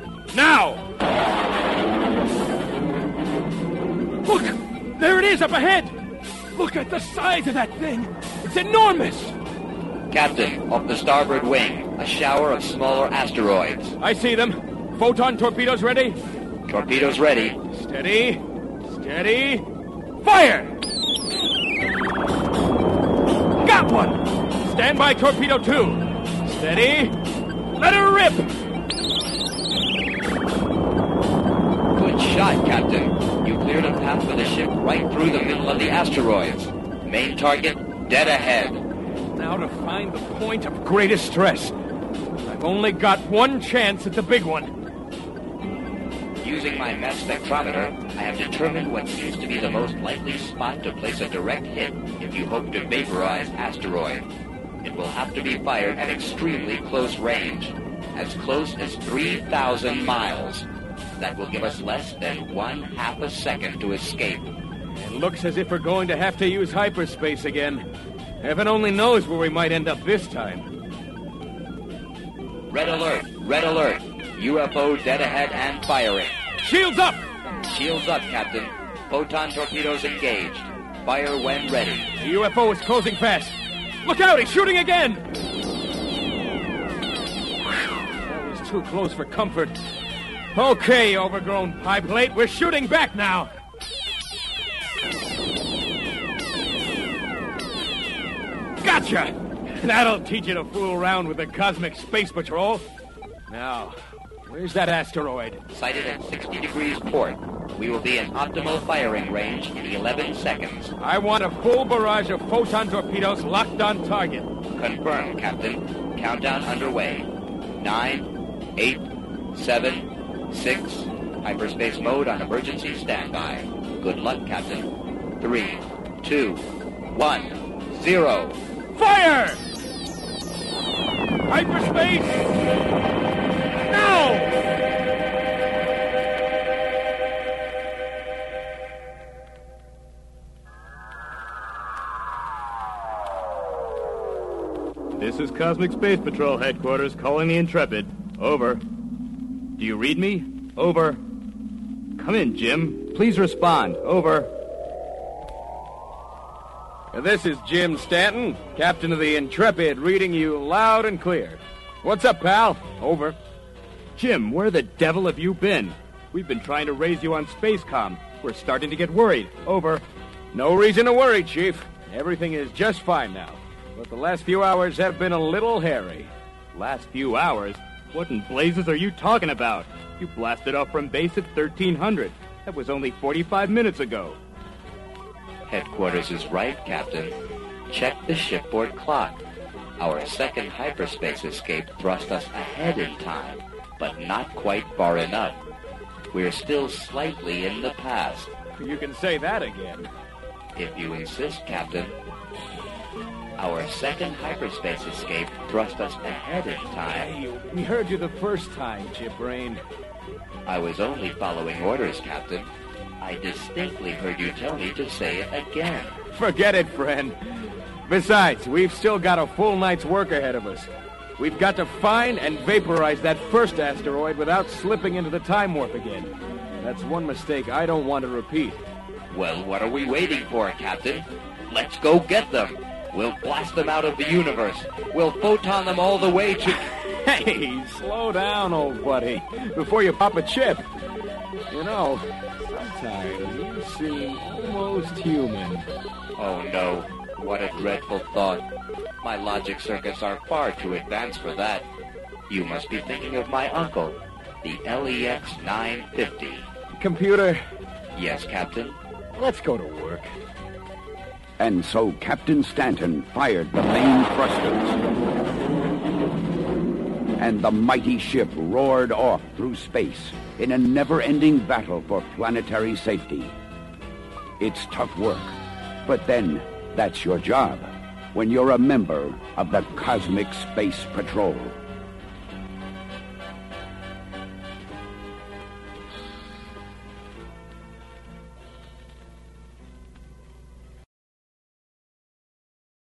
Now! Look! There it is up ahead! Look at the size of that thing! It's enormous! Captain, off the starboard wing, a shower of smaller asteroids. I see them. Photon torpedoes ready? Torpedoes ready. Steady. Steady. Fire! Got one! Stand by torpedo 2. Steady. Let her rip! Good shot, Captain. You cleared a path for the ship right through the middle of the asteroids. Main target, dead ahead. Now to find the point of greatest stress. I've only got one chance at the big one. Using my mass spectrometer, I have determined what seems to be the most likely spot to place a direct hit if you hope to vaporize asteroid. It will have to be fired at extremely close range, as close as 3,000 miles. That will give us less than 1/2 a second to escape. It looks as if we're going to have to use hyperspace again. Heaven only knows where we might end up this time. Red alert! Red alert! UFO dead ahead and firing. Shields up! Shields up, Captain. Photon torpedoes engaged. Fire when ready. The UFO is closing fast. Look out, he's shooting again! That was too close for comfort. Okay, overgrown pie plate, we're shooting back now. Gotcha! That'll teach you to fool around with the Cosmic Space Patrol. Now, where's that asteroid? Sighted at 60 degrees port. We will be in optimal firing range in 11 seconds. I want a full barrage of photon torpedoes locked on target. Confirmed, Captain. Countdown underway. 9, 8, 7, 6. Hyperspace mode on emergency standby. Good luck, Captain. 3, 2, 1, 0. Fire! Hyperspace! Now! This is Cosmic Space Patrol Headquarters calling the Intrepid. Over. Do you read me? Over. Come in, Jim. Please respond. Over. This is Jim Stanton, captain of the Intrepid, reading you loud and clear. What's up, pal? Over. Jim, where the devil have you been? We've been trying to raise you on Spacecom. We're starting to get worried. Over. No reason to worry, Chief. Everything is just fine now. But the last few hours have been a little hairy. Last few hours? What in blazes are you talking about? You blasted off from base at 1300. That was only 45 minutes ago. Headquarters is right, Captain. Check the shipboard clock. Our second hyperspace escape thrust us ahead in time, but not quite far enough. We're still slightly in the past. You can say that again. If you insist, Captain. Our second hyperspace escape thrust us ahead in time. Hey, we heard you the first time, Chipbrain. I was only following orders, Captain. I distinctly heard you tell me to say it again. Forget it, friend. Besides, we've still got a full night's work ahead of us. We've got to find and vaporize that first asteroid without slipping into the time warp again. That's one mistake I don't want to repeat. Well, what are we waiting for, Captain? Let's go get them. We'll blast them out of the universe. We'll photon them all the way to... Hey, slow down, old buddy, before you pop a chip. You know, sometimes you seem almost human. Oh, no. What a dreadful thought. My logic circuits are far too advanced for that. You must be thinking of my uncle, the LEX 950. Computer? Yes, Captain? Let's go to work. And so Captain Stanton fired the main thrusters. And the mighty ship roared off through space in a never-ending battle for planetary safety. It's tough work, but then that's your job when you're a member of the Cosmic Space Patrol.